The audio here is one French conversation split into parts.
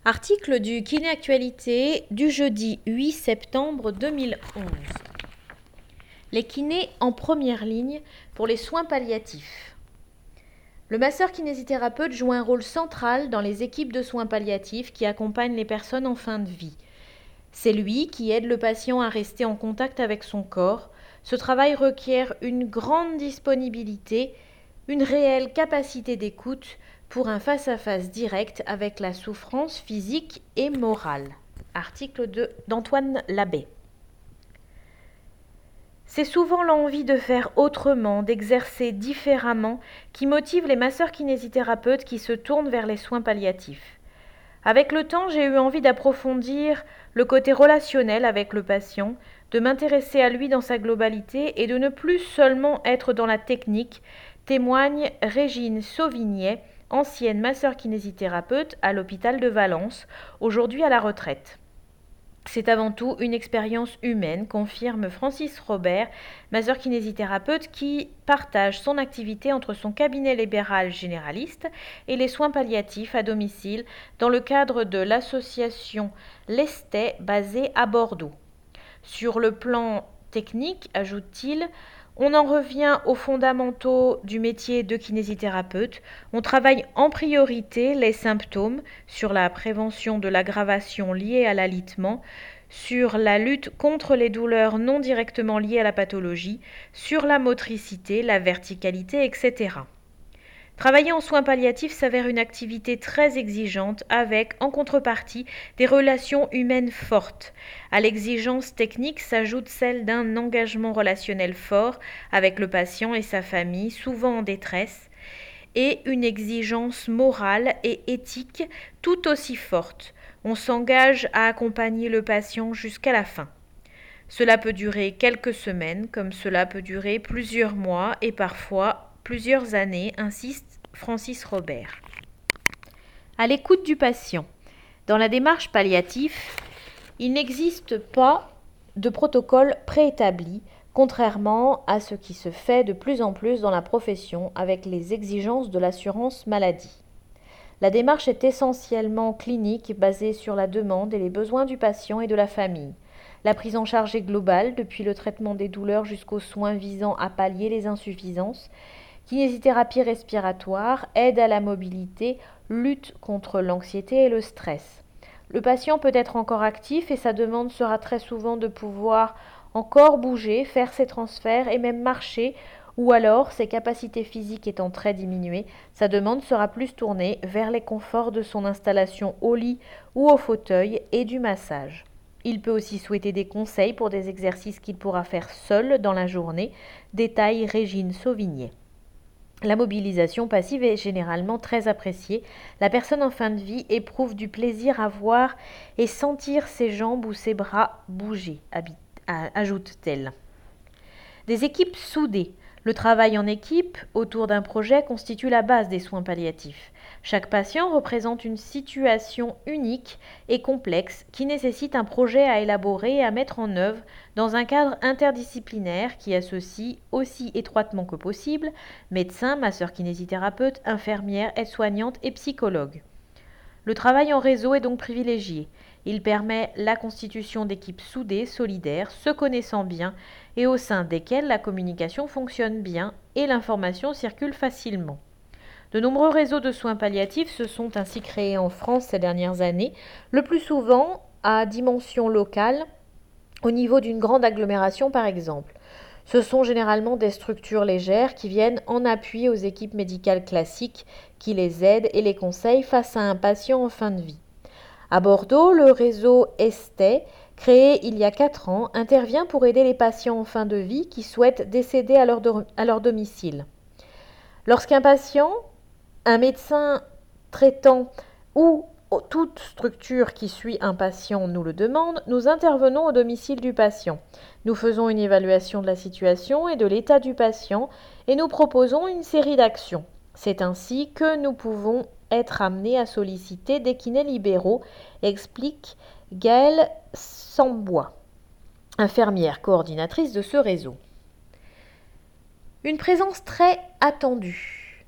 Article du Kiné Actualité du jeudi 8 septembre 2011. Les kinés en première ligne pour les soins palliatifs. Le masseur-kinésithérapeute joue un rôle central dans les équipes de soins palliatifs qui accompagnent les personnes en fin de vie. C'est lui qui aide le patient à rester en contact avec son corps. Ce travail requiert une grande disponibilité, une réelle capacité d'écoute pour un face-à-face direct avec la souffrance physique et morale. Article d'Antoine Labbé. C'est souvent l'envie de faire autrement, d'exercer différemment, qui motive les masseurs-kinésithérapeutes qui se tournent vers les soins palliatifs. Avec le temps, j'ai eu envie d'approfondir le côté relationnel avec le patient, de m'intéresser à lui dans sa globalité et de ne plus seulement être dans la technique, témoigne Régine Sauvignet, ancienne masseur-kinésithérapeute à l'hôpital de Valence, aujourd'hui à la retraite. C'est avant tout une expérience humaine, confirme Francis Robert, masseur-kinésithérapeute qui partage son activité entre son cabinet libéral généraliste et les soins palliatifs à domicile dans le cadre de l'association Lestet basée à Bordeaux. Sur le plan technique, ajoute-t-il, on en revient aux fondamentaux du métier de kinésithérapeute. On travaille en priorité les symptômes, sur la prévention de l'aggravation liée à l'alitement, sur la lutte contre les douleurs non directement liées à la pathologie, sur la motricité, la verticalité, etc. Travailler en soins palliatifs s'avère une activité très exigeante avec, en contrepartie, des relations humaines fortes. À l'exigence technique s'ajoute celle d'un engagement relationnel fort avec le patient et sa famille, souvent en détresse, et une exigence morale et éthique tout aussi forte. On s'engage à accompagner le patient jusqu'à la fin. Cela peut durer quelques semaines, comme cela peut durer plusieurs mois et parfois plusieurs années, insiste Francis Robert. À l'écoute du patient. Dans la démarche palliative, il n'existe pas de protocole préétabli, contrairement à ce qui se fait de plus en plus dans la profession avec les exigences de l'assurance maladie. La démarche est essentiellement clinique, basée sur la demande et les besoins du patient et de la famille. La prise en charge est globale, depuis le traitement des douleurs jusqu'aux soins visant à pallier les insuffisances. Kinésithérapie respiratoire, aide à la mobilité, lutte contre l'anxiété et le stress. Le patient peut être encore actif et sa demande sera très souvent de pouvoir encore bouger, faire ses transferts et même marcher, ou alors, ses capacités physiques étant très diminuées, sa demande sera plus tournée vers les conforts de son installation au lit ou au fauteuil et du massage. Il peut aussi souhaiter des conseils pour des exercices qu'il pourra faire seul dans la journée, détaille Régine Sauvignet. La mobilisation passive est généralement très appréciée. La personne en fin de vie éprouve du plaisir à voir et sentir ses jambes ou ses bras bouger, ajoute-t-elle. Des équipes soudées. Le travail en équipe autour d'un projet constitue la base des soins palliatifs. Chaque patient représente une situation unique et complexe qui nécessite un projet à élaborer et à mettre en œuvre dans un cadre interdisciplinaire qui associe aussi étroitement que possible médecins, masseurs-kinésithérapeutes, infirmières, aides-soignantes et psychologues. Le travail en réseau est donc privilégié. Il permet la constitution d'équipes soudées, solidaires, se connaissant bien et au sein desquelles la communication fonctionne bien et l'information circule facilement. De nombreux réseaux de soins palliatifs se sont ainsi créés en France ces dernières années, le plus souvent à dimension locale, au niveau d'une grande agglomération par exemple. Ce sont généralement des structures légères qui viennent en appui aux équipes médicales classiques qui les aident et les conseillent face à un patient en fin de vie. À Bordeaux, le réseau Estet, créé il y a 4 ans, intervient pour aider les patients en fin de vie qui souhaitent décéder à leur domicile. Lorsqu'un patient, un médecin traitant ou toute structure qui suit un patient nous le demande, nous intervenons au domicile du patient. Nous faisons une évaluation de la situation et de l'état du patient et nous proposons une série d'actions. C'est ainsi que nous pouvons être amenés à solliciter des kinés libéraux, explique Gaëlle Sambois, infirmière coordinatrice de ce réseau. Une présence très attendue.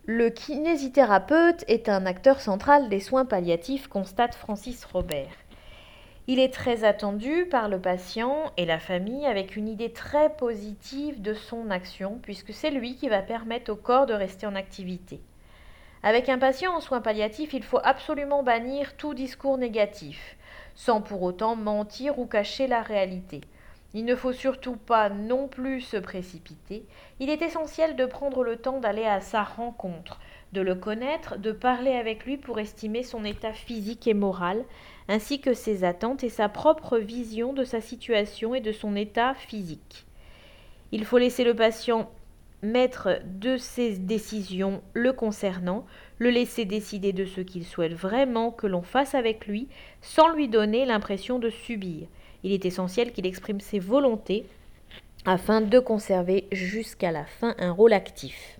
Le kinésithérapeute est un acteur central des soins palliatifs, constate Francis Robert. Il est très attendu par le patient et la famille avec une idée très positive de son action puisque c'est lui qui va permettre au corps de rester en activité. Avec un patient en soins palliatifs, il faut absolument bannir tout discours négatif, sans pour autant mentir ou cacher la réalité. Il ne faut surtout pas non plus se précipiter. Il est essentiel de prendre le temps d'aller à sa rencontre, de le connaître, de parler avec lui pour estimer son état physique et moral, ainsi que ses attentes et sa propre vision de sa situation et de son état physique. Il faut laisser le patient maître de ses décisions le concernant, le laisser décider de ce qu'il souhaite vraiment que l'on fasse avec lui, sans lui donner l'impression de subir. Il est essentiel qu'il exprime ses volontés afin de conserver jusqu'à la fin un rôle actif.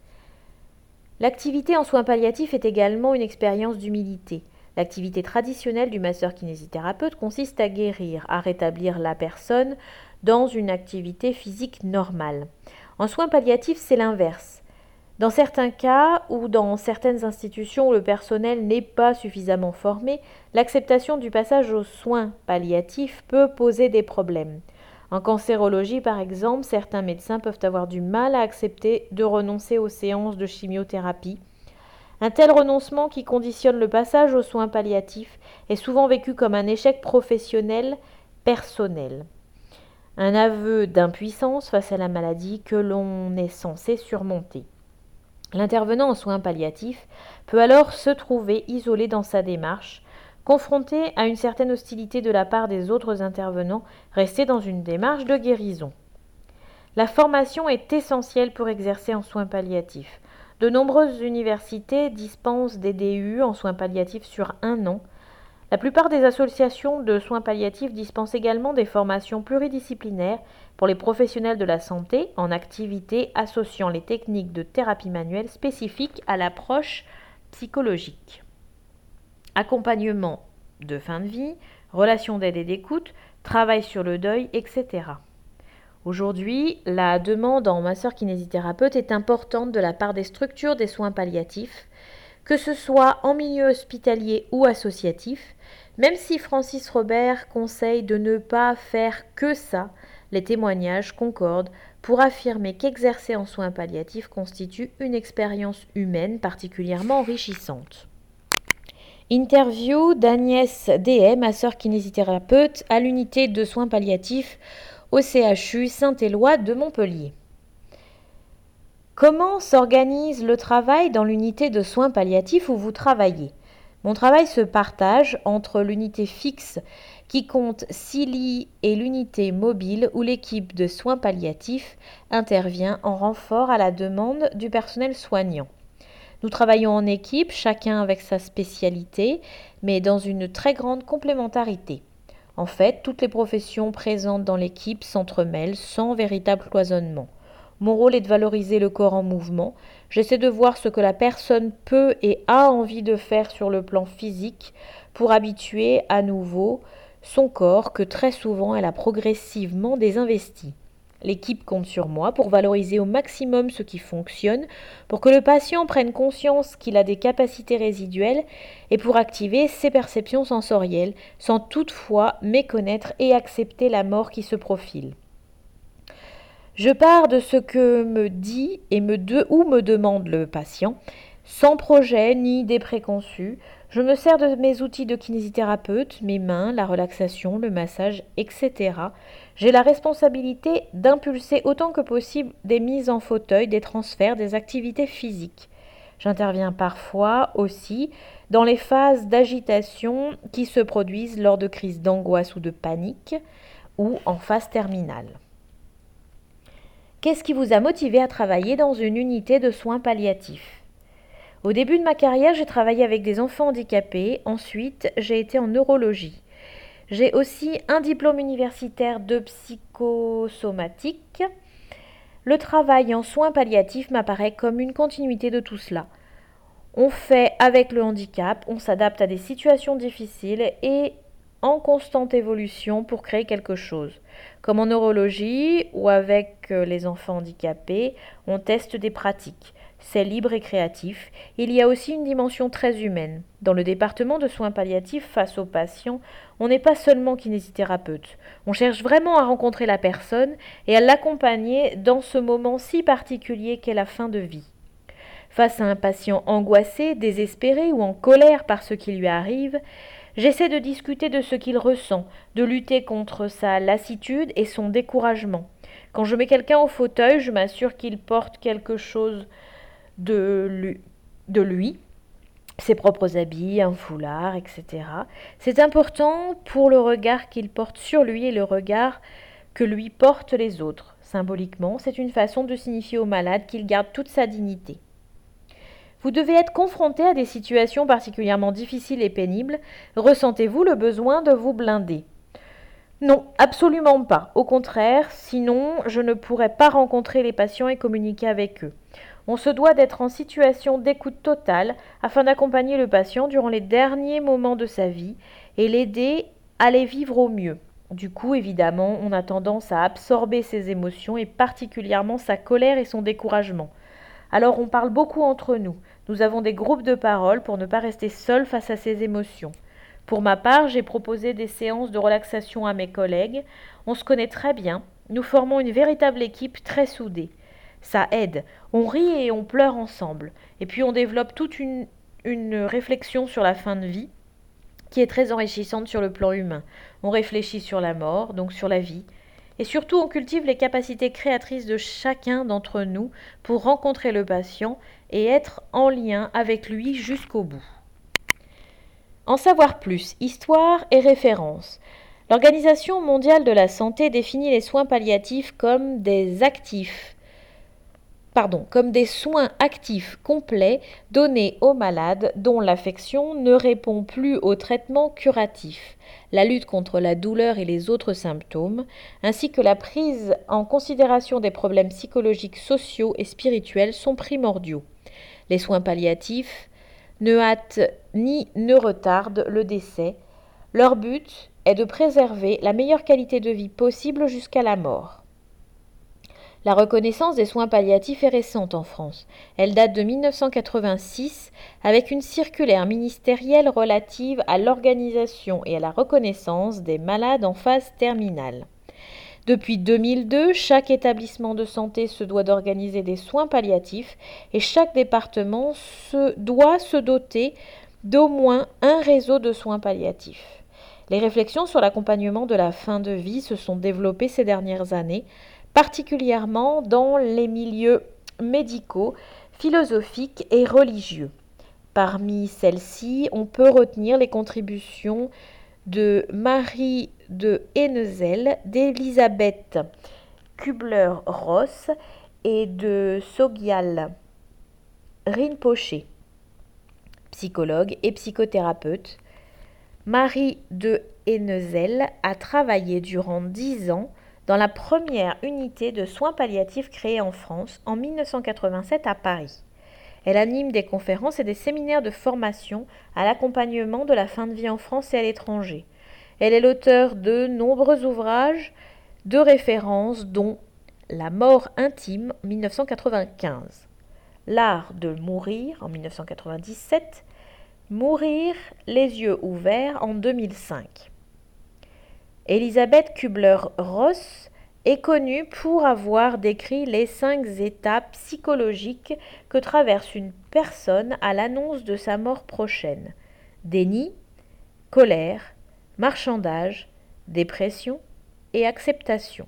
L'activité en soins palliatifs est également une expérience d'humilité. L'activité traditionnelle du masseur-kinésithérapeute consiste à guérir, à rétablir la personne dans une activité physique normale. En soins palliatifs, c'est l'inverse. Dans certains cas ou dans certaines institutions où le personnel n'est pas suffisamment formé, l'acceptation du passage aux soins palliatifs peut poser des problèmes. En cancérologie, par exemple, certains médecins peuvent avoir du mal à accepter de renoncer aux séances de chimiothérapie. Un tel renoncement qui conditionne le passage aux soins palliatifs est souvent vécu comme un échec professionnel personnel. Un aveu d'impuissance face à la maladie que l'on est censé surmonter. L'intervenant en soins palliatifs peut alors se trouver isolé dans sa démarche, confronté à une certaine hostilité de la part des autres intervenants restés dans une démarche de guérison. La formation est essentielle pour exercer en soins palliatifs. De nombreuses universités dispensent des DU en soins palliatifs sur 1 an. La plupart des associations de soins palliatifs dispensent également des formations pluridisciplinaires pour les professionnels de la santé en activité associant les techniques de thérapie manuelle spécifiques à l'approche psychologique. Accompagnement de fin de vie, relations d'aide et d'écoute, travail sur le deuil, etc. Aujourd'hui, la demande en masseur-kinésithérapeute est importante de la part des structures des soins palliatifs, que ce soit en milieu hospitalier ou associatif, même si Francis Robert conseille de ne pas faire que ça, les témoignages concordent pour affirmer qu'exercer en soins palliatifs constitue une expérience humaine particulièrement enrichissante. Interview d'Agnès Dehay, masseur kinésithérapeute à l'unité de soins palliatifs au CHU Saint-Éloi de Montpellier. Comment s'organise le travail dans l'unité de soins palliatifs où vous travaillez ? Mon travail se partage entre l'unité fixe qui compte 6 lits et l'unité mobile où l'équipe de soins palliatifs intervient en renfort à la demande du personnel soignant. Nous travaillons en équipe, chacun avec sa spécialité, mais dans une très grande complémentarité. En fait, toutes les professions présentes dans l'équipe s'entremêlent sans véritable cloisonnement. Mon rôle est de valoriser le corps en mouvement. J'essaie de voir ce que la personne peut et a envie de faire sur le plan physique pour habituer à nouveau son corps que très souvent elle a progressivement désinvesti. L'équipe compte sur moi pour valoriser au maximum ce qui fonctionne, pour que le patient prenne conscience qu'il a des capacités résiduelles et pour activer ses perceptions sensorielles, sans toutefois méconnaître et accepter la mort qui se profile. Je pars de ce que me dit ou me demande le patient, sans projet ni idée préconçue. Je me sers de mes outils de kinésithérapeute, mes mains, la relaxation, le massage, etc. J'ai la responsabilité d'impulser autant que possible des mises en fauteuil, des transferts, des activités physiques. J'interviens parfois aussi dans les phases d'agitation qui se produisent lors de crises d'angoisse ou de panique ou en phase terminale. Qu'est-ce qui vous a motivé à travailler dans une unité de soins palliatifs ? Au début de ma carrière, j'ai travaillé avec des enfants handicapés. Ensuite, j'ai été en neurologie. J'ai aussi un diplôme universitaire de psychosomatique. Le travail en soins palliatifs m'apparaît comme une continuité de tout cela. On fait avec le handicap, on s'adapte à des situations difficiles et en constante évolution pour créer quelque chose. Comme en neurologie ou avec les enfants handicapés, on teste des pratiques. c'est libre et créatif. Il y a aussi une dimension très humaine. Dans le département de soins palliatifs face aux patients, on n'est pas seulement kinésithérapeute. On cherche vraiment à rencontrer la personne et à l'accompagner dans ce moment si particulier qu'est la fin de vie. Face à un patient angoissé, désespéré ou en colère par ce qui lui arrive, j'essaie de discuter de ce qu'il ressent, de lutter contre sa lassitude et son découragement. Quand je mets quelqu'un au fauteuil, je m'assure qu'il porte quelque chose de lui, ses propres habits, un foulard, etc. C'est important pour le regard qu'il porte sur lui et le regard que lui portent les autres. Symboliquement, c'est une façon de signifier au malade qu'il garde toute sa dignité. Vous devez être confronté à des situations particulièrement difficiles et pénibles. Ressentez-vous le besoin de vous blinder ? Non, absolument pas. Au contraire, sinon je ne pourrais pas rencontrer les patients et communiquer avec eux. On se doit d'être en situation d'écoute totale afin d'accompagner le patient durant les derniers moments de sa vie et l'aider à les vivre au mieux. Du coup, évidemment, on a tendance à absorber ses émotions et particulièrement sa colère et son découragement. Alors on parle beaucoup entre nous. Nous avons des groupes de parole pour ne pas rester seul face à ces émotions. Pour ma part, j'ai proposé des séances de relaxation à mes collègues. On se connaît très bien. Nous formons une véritable équipe très soudée. Ça aide. On rit et on pleure ensemble. Et puis on développe toute une réflexion sur la fin de vie qui est très enrichissante sur le plan humain. On réfléchit sur la mort, donc sur la vie. Et surtout, on cultive les capacités créatrices de chacun d'entre nous pour rencontrer le patient et être en lien avec lui jusqu'au bout. En savoir plus, histoire et références. L'Organisation mondiale de la santé définit les soins palliatifs comme des soins actifs complets donnés aux malades dont l'affection ne répond plus au traitement curatif, la lutte contre la douleur et les autres symptômes, ainsi que la prise en considération des problèmes psychologiques, sociaux et spirituels sont primordiaux. Les soins palliatifs ne hâtent ni ne retardent le décès. Leur but est de préserver la meilleure qualité de vie possible jusqu'à la mort. La reconnaissance des soins palliatifs est récente en France. Elle date de 1986 avec une circulaire ministérielle relative à l'organisation et à la reconnaissance des malades en phase terminale. Depuis 2002, chaque établissement de santé se doit d'organiser des soins palliatifs et chaque département doit se doter d'au moins un réseau de soins palliatifs. Les réflexions sur l'accompagnement de la fin de vie se sont développées ces dernières années, particulièrement dans les milieux médicaux, philosophiques et religieux. Parmi celles-ci, on peut retenir les contributions de Marie de Hennezel, d'Elisabeth Kubler-Ross et de Sogyal Rinpoché, psychologue et psychothérapeute. Marie de Hennezel a travaillé durant 10 ans dans la première unité de soins palliatifs créée en France en 1987 à Paris. Elle anime des conférences et des séminaires de formation à l'accompagnement de la fin de vie en France et à l'étranger. Elle est l'auteure de nombreux ouvrages de référence dont La mort intime en 1995, L'art de mourir en 1997, Mourir les yeux ouverts en 2005. Elisabeth Kubler-Ross est connue pour avoir décrit les 5 étapes psychologiques que traverse une personne à l'annonce de sa mort prochaine. Déni, colère, marchandage, dépression et acceptation.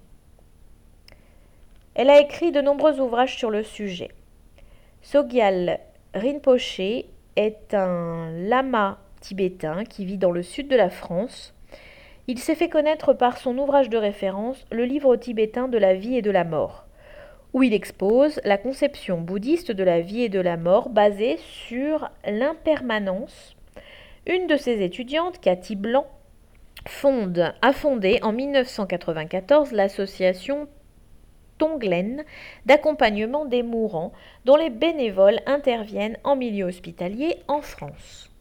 Elle a écrit de nombreux ouvrages sur le sujet. Sogyal Rinpoché est un lama tibétain qui vit dans le sud de la France. Il s'est fait connaître par son ouvrage de référence, le livre tibétain de la vie et de la mort, où il expose la conception bouddhiste de la vie et de la mort basée sur l'impermanence. Une de ses étudiantes, Cathy Blanc, a fondé en 1994 l'association Tonglen d'accompagnement des mourants, dont les bénévoles interviennent en milieu hospitalier en France.